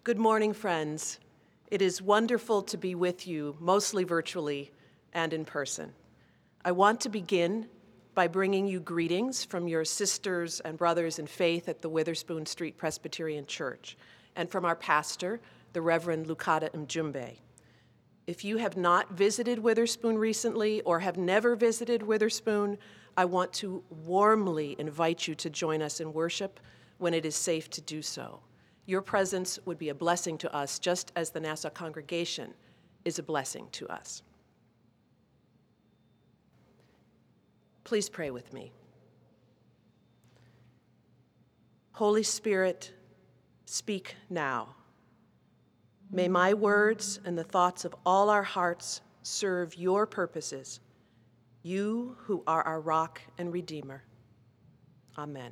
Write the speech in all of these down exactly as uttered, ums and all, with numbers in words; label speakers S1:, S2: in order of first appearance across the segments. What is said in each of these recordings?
S1: Good morning, friends. It is wonderful to be with you, mostly virtually and in person. I want to begin by bringing you greetings from your sisters and brothers in faith at the Witherspoon Street Presbyterian Church, and from our pastor, the Reverend Lukata Mjumbe. If you have not visited Witherspoon recently or have never visited Witherspoon, I want to warmly invite you to join us in worship when it is safe to do so. Your presence would be a blessing to us, just as the Nassau congregation is a blessing to us. Please pray with me. Holy Spirit, speak now. May my words and the thoughts of all our hearts serve your purposes, you who are our rock and redeemer. Amen.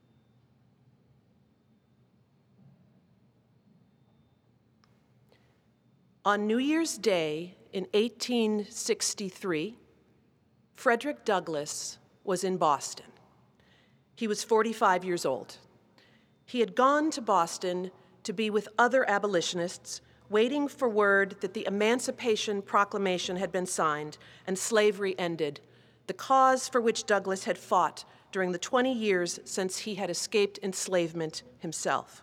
S1: On New Year's Day in eighteen sixty-three, Frederick Douglass was in Boston. He was forty-five years old. He had gone to Boston to be with other abolitionists, waiting for word that the Emancipation Proclamation had been signed and slavery ended, the cause for which Douglass had fought during the twenty years since he had escaped enslavement himself.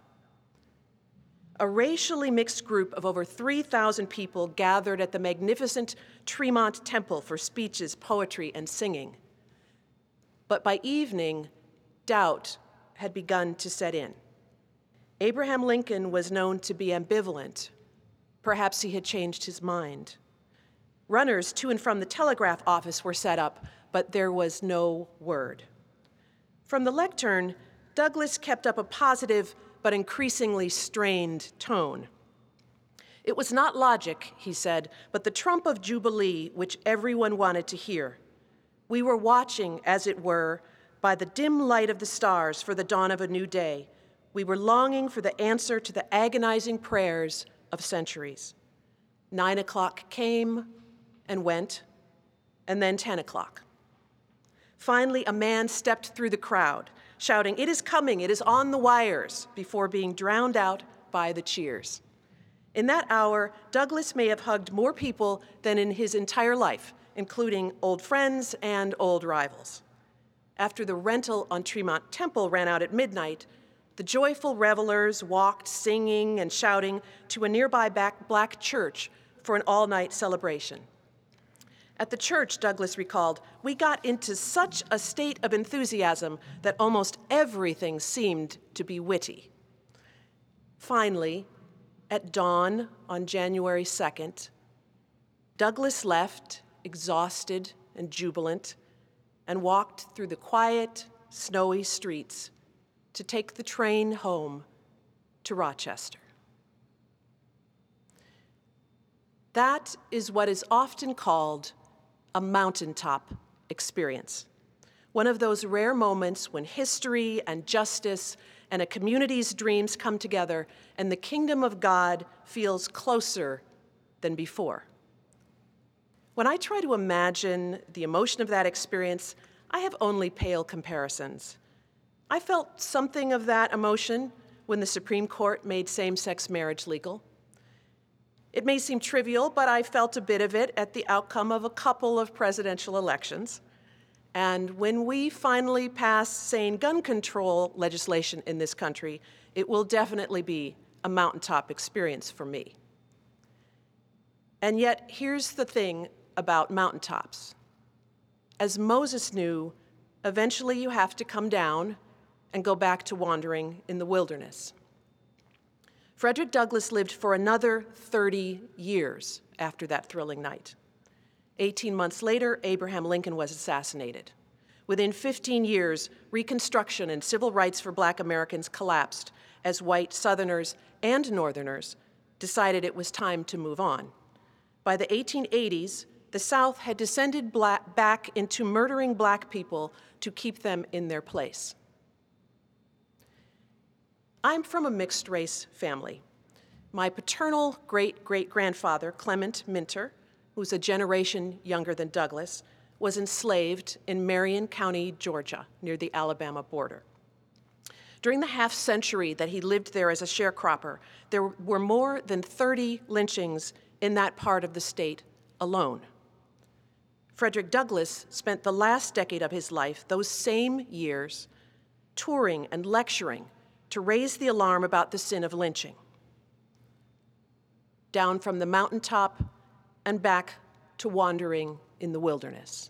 S1: A racially mixed group of over three thousand people gathered at the magnificent Tremont Temple for speeches, poetry, and singing. But by evening, doubt had begun to set in. Abraham Lincoln was known to be ambivalent. Perhaps he had changed his mind. Runners to and from the telegraph office were set up, but there was no word. From the lectern, Douglass kept up a positive but increasingly strained tone. It was not logic, he said, but the trump of Jubilee which everyone wanted to hear. We were watching, as it were, by the dim light of the stars for the dawn of a new day. We were longing for the answer to the agonizing prayers of centuries. Nine o'clock came and went, and then ten o'clock. Finally, a man stepped through the crowd, shouting, "It is coming, it is on the wires," before being drowned out by the cheers. In that hour, Douglass may have hugged more people than in his entire life, including old friends and old rivals. After the rental on Tremont Temple ran out at midnight, the joyful revelers walked, singing and shouting, to a nearby back black church for an all-night celebration. At the church, Douglass recalled, we got into such a state of enthusiasm that almost everything seemed to be witty. Finally, at dawn on January second, Douglass left, exhausted and jubilant, and walked through the quiet, snowy streets to take the train home to Rochester. That is what is often called a mountaintop experience. One of those rare moments when history and justice and a community's dreams come together and the kingdom of God feels closer than before. When I try to imagine the emotion of that experience, I have only pale comparisons. I felt something of that emotion when the Supreme Court made same-sex marriage legal. It may seem trivial, but I felt a bit of it at the outcome of a couple of presidential elections. And when we finally pass sane gun control legislation in this country, it will definitely be a mountaintop experience for me. And yet, here's the thing about mountaintops. As Moses knew, eventually you have to come down and go back to wandering in the wilderness. Frederick Douglass lived for another thirty years after that thrilling night. Eighteen months later, Abraham Lincoln was assassinated. Within fifteen years, Reconstruction and civil rights for Black Americans collapsed as white Southerners and Northerners decided it was time to move on. By the eighteen eighties, the South had descended black, back into murdering Black people to keep them in their place. I'm from a mixed-race family. My paternal great-great-grandfather, Clement Minter, who's a generation younger than Douglass, was enslaved in Marion County, Georgia, near the Alabama border. During the half century that he lived there as a sharecropper, there were more than thirty lynchings in that part of the state alone. Frederick Douglass spent the last decade of his life, those same years, touring and lecturing to raise the alarm about the sin of lynching. Down from the mountaintop and back to wandering in the wilderness.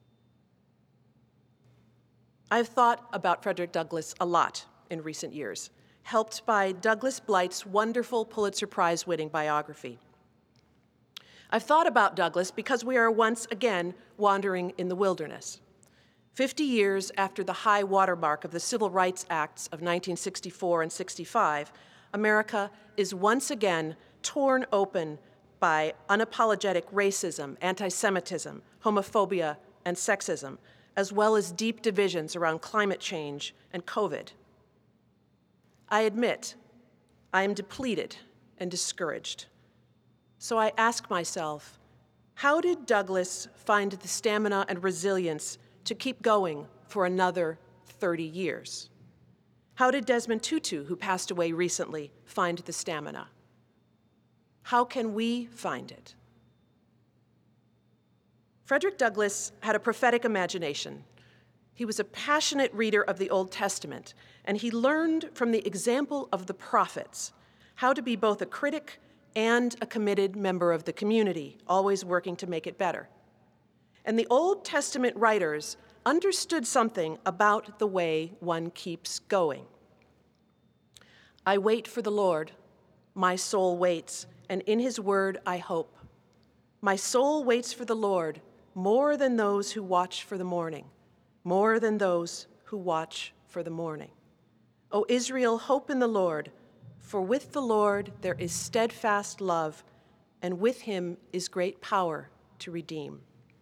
S1: I've thought about Frederick Douglass a lot in recent years, helped by Douglas Blythe's wonderful Pulitzer Prize-winning biography. I've thought about Douglass because we are once again wandering in the wilderness. Fifty years after the high watermark of the Civil Rights Acts of nineteen sixty-four and sixty-five, America is once again torn open by unapologetic racism, anti-Semitism, homophobia, and sexism, as well as deep divisions around climate change and COVID. I admit I am depleted and discouraged. So I ask myself, how did Douglass find the stamina and resilience to keep going for another thirty years? How did Desmond Tutu, who passed away recently, find the stamina? How can we find it? Frederick Douglass had a prophetic imagination. He was a passionate reader of the Old Testament, and he learned from the example of the prophets how to be both a critic and a committed member of the community, always working to make it better. And the Old Testament writers understood something about the way one keeps going. I wait for the Lord, my soul waits, and in his word I hope. My soul waits for the Lord more than those who watch for the morning, more than those who watch for the morning. O Israel, hope in the Lord, for with the Lord there is steadfast love, and with him is great power to redeem.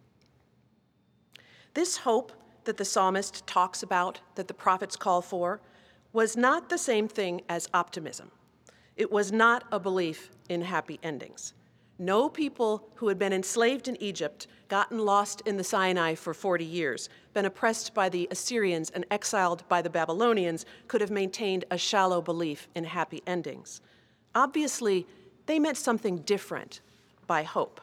S1: This hope that the psalmist talks about, that the prophets call for, was not the same thing as optimism. It was not a belief in happy endings. No people who had been enslaved in Egypt, gotten lost in the Sinai for forty years, been oppressed by the Assyrians and exiled by the Babylonians could have maintained a shallow belief in happy endings. Obviously, they meant something different by hope.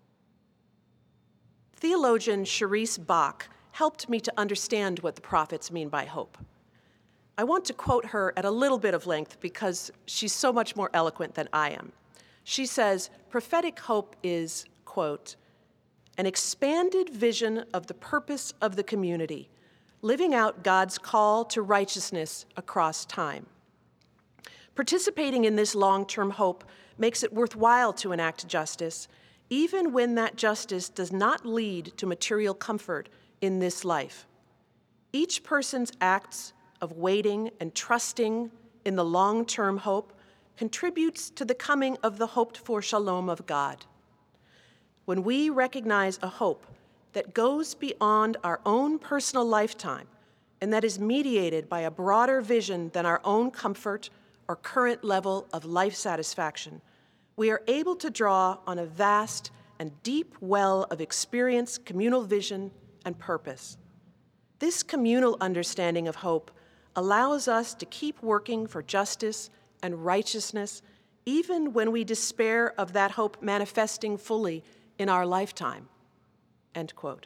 S1: Theologian Cherise Bach helped me to understand what the prophets mean by hope. I want to quote her at a little bit of length because she's so much more eloquent than I am. She says, prophetic hope is, quote, an expanded vision of the purpose of the community, living out God's call to righteousness across time. Participating in this long-term hope makes it worthwhile to enact justice, even when that justice does not lead to material comfort in this life. Each person's acts of waiting and trusting in the long-term hope contributes to the coming of the hoped-for shalom of God. When we recognize a hope that goes beyond our own personal lifetime and that is mediated by a broader vision than our own comfort or current level of life satisfaction, we are able to draw on a vast and deep well of experience, communal vision, and purpose. This communal understanding of hope allows us to keep working for justice and righteousness even when we despair of that hope manifesting fully in our lifetime, end quote.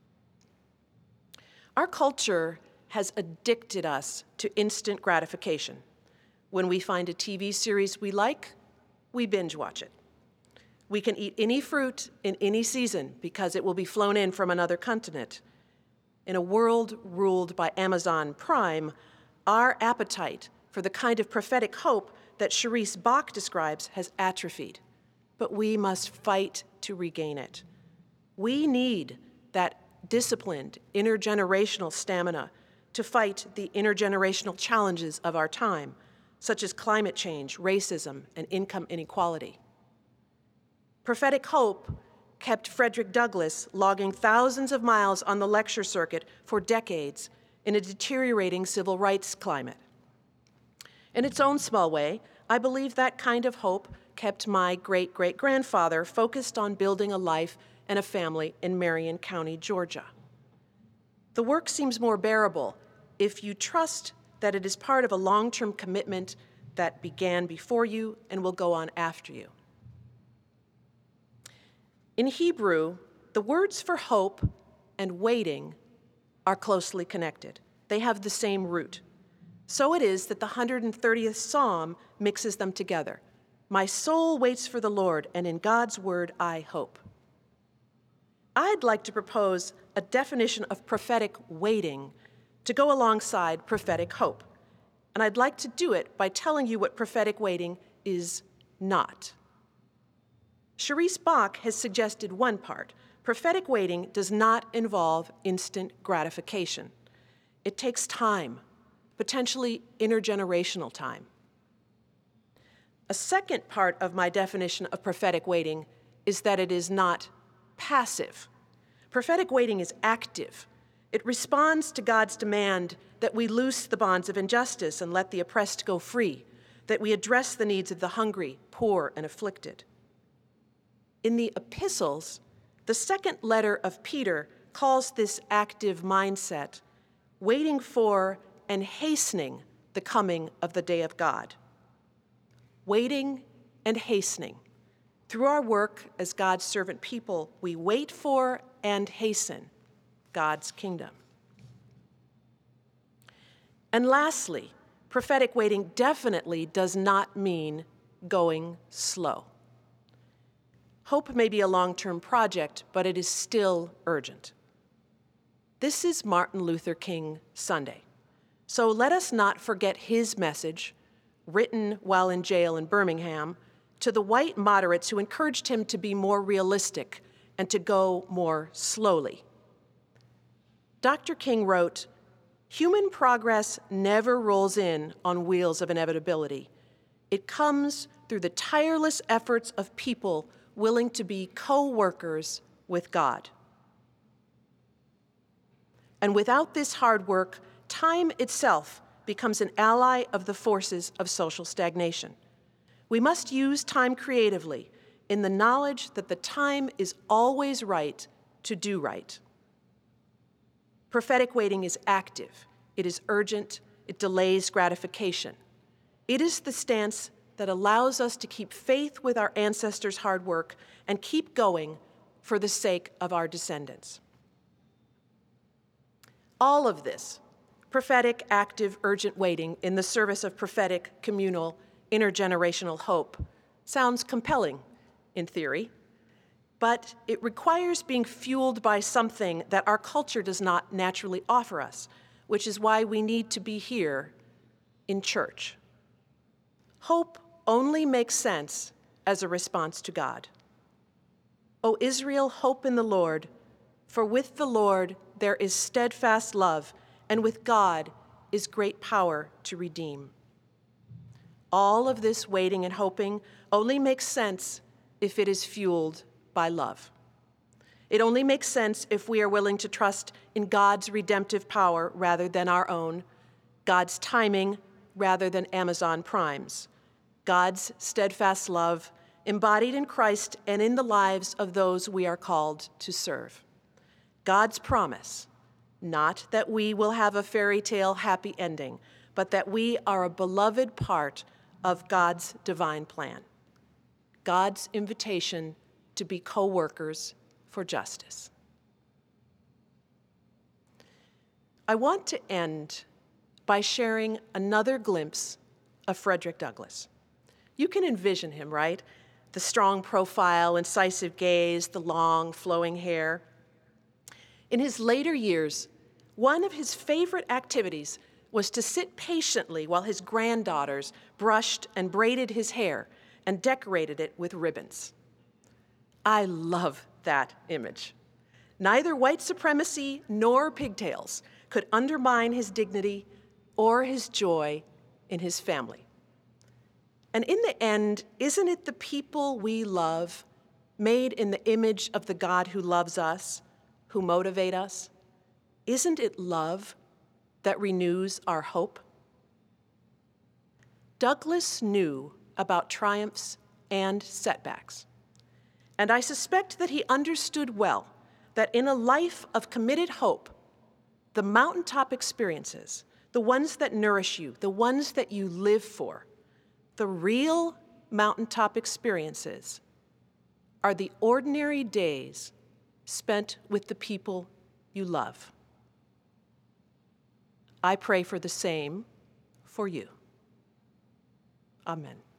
S1: Our culture has addicted us to instant gratification. When we find a T V series we like, we binge watch it. We can eat any fruit in any season because it will be flown in from another continent. In a world ruled by Amazon Prime, our appetite for the kind of prophetic hope that Cherise Bach describes has atrophied, but we must fight to regain it. We need that disciplined intergenerational stamina to fight the intergenerational challenges of our time, such as climate change, racism, and income inequality. Prophetic hope kept Frederick Douglass logging thousands of miles on the lecture circuit for decades in a deteriorating civil rights climate. In its own small way, I believe that kind of hope kept my great-great-grandfather focused on building a life and a family in Marion County, Georgia. The work seems more bearable if you trust that it is part of a long-term commitment that began before you and will go on after you. In Hebrew, the words for hope and waiting are closely connected. They have the same root. So it is that the one hundred thirtieth Psalm mixes them together. My soul waits for the Lord, and in God's word I hope. I'd like to propose a definition of prophetic waiting to go alongside prophetic hope. And I'd like to do it by telling you what prophetic waiting is not. Charisse Bach has suggested one part. Prophetic waiting does not involve instant gratification. It takes time, potentially intergenerational time. A second part of my definition of prophetic waiting is that it is not passive. Prophetic waiting is active. It responds to God's demand that we loose the bonds of injustice and let the oppressed go free, that we address the needs of the hungry, poor, and afflicted. In the epistles, the second letter of Peter calls this active mindset waiting for and hastening the coming of the day of God. Waiting and hastening. Through our work as God's servant people, we wait for and hasten God's kingdom. And lastly, prophetic waiting definitely does not mean going slow. Hope may be a long-term project, but it is still urgent. This is Martin Luther King Sunday. So let us not forget his message, written while in jail in Birmingham, to the white moderates who encouraged him to be more realistic and to go more slowly. Doctor King wrote, "Human progress never rolls in on wheels of inevitability. It comes through the tireless efforts of people willing to be co-workers with God. And without this hard work, time itself becomes an ally of the forces of social stagnation. We must use time creatively in the knowledge that the time is always right to do right." Prophetic waiting is active, it is urgent, it delays gratification. It is the stance that allows us to keep faith with our ancestors' hard work and keep going for the sake of our descendants. All of this, prophetic, active, urgent waiting in the service of prophetic, communal, intergenerational hope, sounds compelling in theory, but it requires being fueled by something that our culture does not naturally offer us, which is why we need to be here in church. Hope only makes sense as a response to God. O Israel, hope in the Lord, for with the Lord there is steadfast love, and with God is great power to redeem. All of this waiting and hoping only makes sense if it is fueled by love. It only makes sense if we are willing to trust in God's redemptive power rather than our own, God's timing rather than Amazon Prime's, God's steadfast love embodied in Christ and in the lives of those we are called to serve. God's promise, not that we will have a fairy tale happy ending, but that we are a beloved part of God's divine plan. God's invitation to be co-workers for justice. I want to end by sharing another glimpse of Frederick Douglass. You can envision him, right? The strong profile, incisive gaze, the long, flowing hair. In his later years, one of his favorite activities was to sit patiently while his granddaughters brushed and braided his hair and decorated it with ribbons. I love that image. Neither white supremacy nor pigtails could undermine his dignity or his joy in his family. And in the end, isn't it the people we love, made in the image of the God who loves us, who motivate us? Isn't it love that renews our hope? Douglass knew about triumphs and setbacks, and I suspect that he understood well that in a life of committed hope, the mountaintop experiences, the ones that nourish you, the ones that you live for, the real mountaintop experiences are the ordinary days spent with the people you love. I pray for the same for you. Amen.